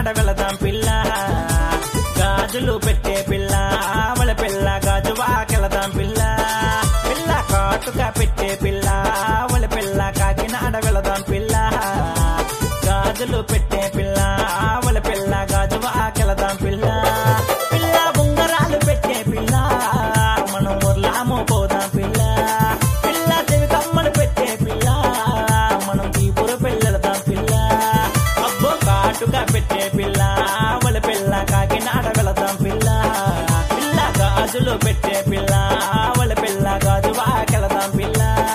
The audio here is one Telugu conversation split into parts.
కాకినాడ వెళదాం పిల్ల గాజులు పెట్టే పిల్ల ఆవల పిల్ల గాజువాకెళదాం పిల్ల పిల్ల కాటుక పెట్టే పిల్ల ఆవల పిల్ల కాకినాడ వెళదాం పిల్ల గాజులు పెట్టే పిల్ల ఆవల పిల్ల గాజువాకెళదాం పిల్ల పిల్ల ఉంగరాలు పెట్టే పిల్ల మనం ఊర్లాము పోదాం పిల్ల పిల్ల చెవి కమ్మలు పెట్టే పిల్ల మనం తీపురు పెళ్ళెళదాం పిల్ల అబ్బో కాటుక పెట్టే పిల్ల ఆవల పిల్ల కాకినాడ వెళదాం పిల్ల పిల్ల గాజులు పెట్టే పిల్ల ఆవల పిల్ల గాజువాకెళదాం పిల్ల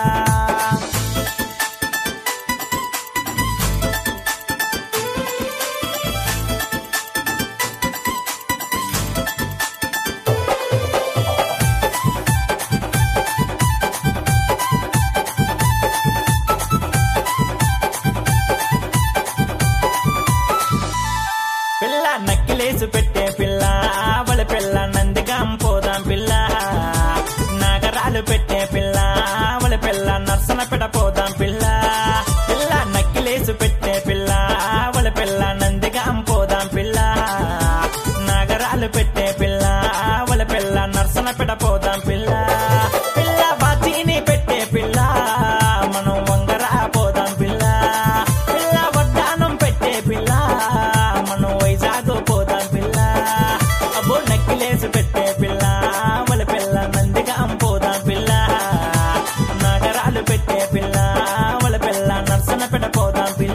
పిల్ల నక్కిలేసు పెట్టే పిల్ల ఆవల పిల్ల నందిగాం పోదాం పిల్ల నాగరాలు పెట్టే పిల్ల ఆవల పిల్ల నర్సనపెట పోదాం పిల్ల పిల్ల నక్కిలేసు పెట్టే పిల్ల ఆవల పిల్ల నందిగాం పోదాం పిల్ల నాగరాలు పెట్టే పిల్ల ఆవల పిల్ల నర్సనపెట పోదాం పిల్ల పిల్ల బాచీని పెట్టే పిల్ల మనం వంగరా పోదాం పిల్ల పిల్ల వడ్డానం పెట్టే పిల్ల మనం వైజాగ్ పోదాం పిల్ల అబ్బో నక్కిలేసి పెట్టే పిల్ల ఆవల పిల్ల నందిగాం పోదాం పిల్ల నాగరాలు పెట్టే పిల్ల ఆవల పిల్ల నర్సనపెట పోదాం పిల్ల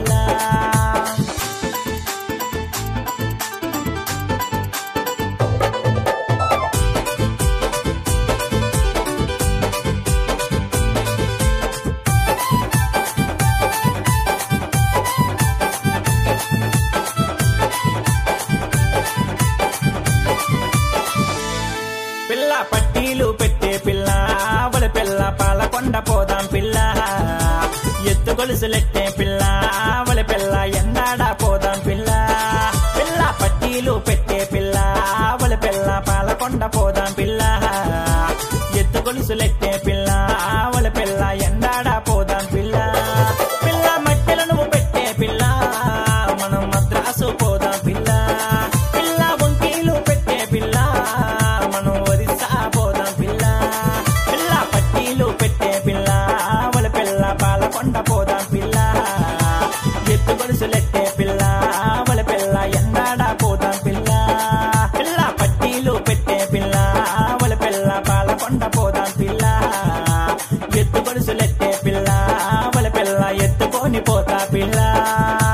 పిల్ల పట్టీలు పెట్టే పిల్ల ఆవల పిల్ల పాలకొండ పోదాం పిల్ల ఎత్తు గొలుసులెట్టే పిల్ల ఆవల పిల్ల ఎండాడ పోదాం పిల్ల పిల్ల పట్టీలు పెట్టే పిల్ల ఆవల పిల్ల పాలకొండ పోదాం పిల్ల ఎత్తు గొలుసులెట్టే పిల్ల ఆవల పిల్ల ఎండాడ పోదాం పిల్ల పిల్ల మట్టెలను పెట్టే పిల్ల మనం మద్రాసు పోదాం పిల్ల పిల్ల వంకీలు పెట్టే పిల్ల మనం ఒరిస్సా పోదాం పిల్ల పిల్ల పట్టీలు పెట్టే పిల్ల ఆవల పిల్ల పాలకొండ పోదాం పిల్ల ఎత్తు గొలుసులెట్టే పిల్ల ఆవల పిల్ల ఎండాడ పోదాం పిల్ల పిల్ల పట్టీలు పెట్టే పిల్ల ఆవల పిల్ల పాలకొండ పోదాం పిల్ల ఎత్తు గొలుసులెట్టే పిల్ల ఆవల పిల్ల ఎత్తుకొని పోతా పిల్ల